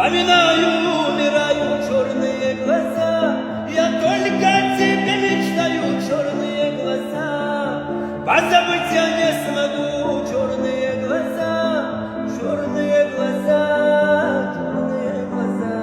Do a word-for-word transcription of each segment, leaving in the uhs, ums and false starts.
Вспоминаю, умирают черные глаза. Я только о тебе мечтаю, черные глаза. Позабыть я не смогу, черные глаза, черные глаза, черные глаза.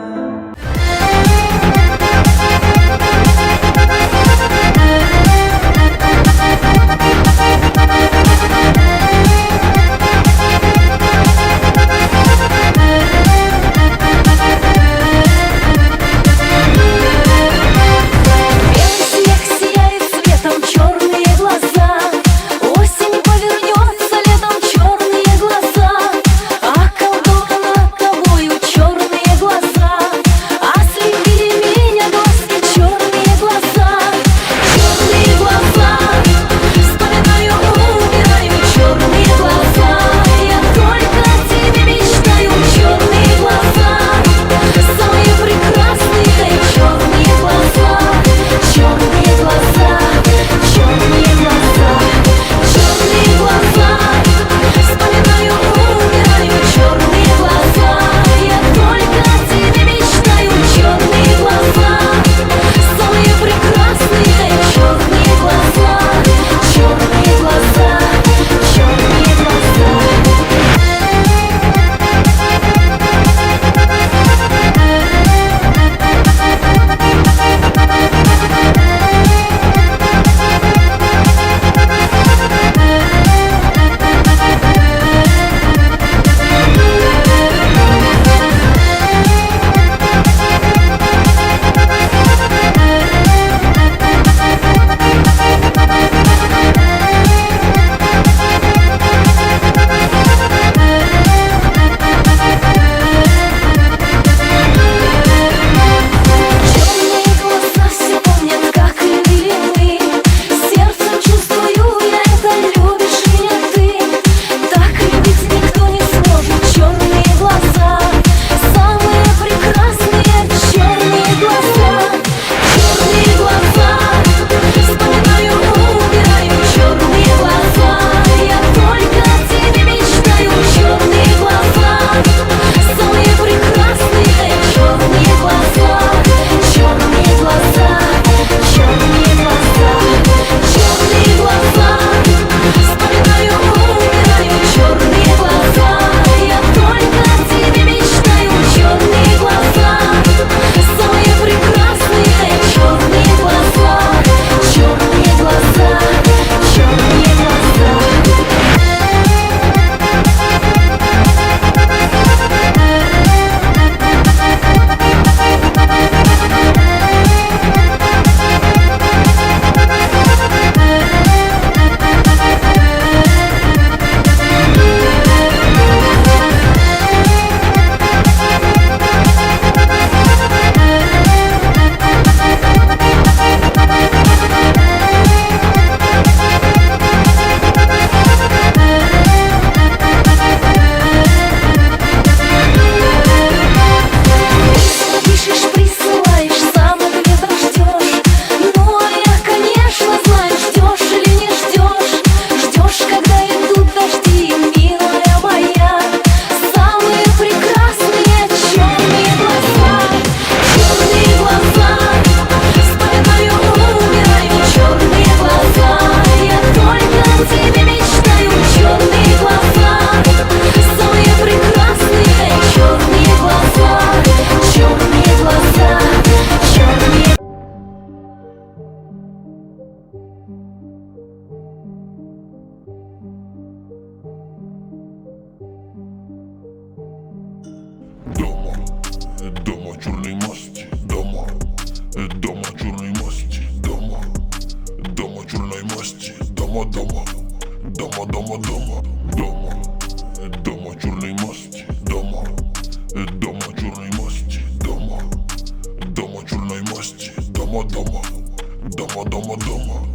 Дома чорний масті, дома, дома чорний масті, дома, дома чорної масті, дома, дома, дома, дома, дома, дома, дома чорний масті, дома, дома чорний масті, дома, дома чорної масті, дома, дома, дома, дома, дома.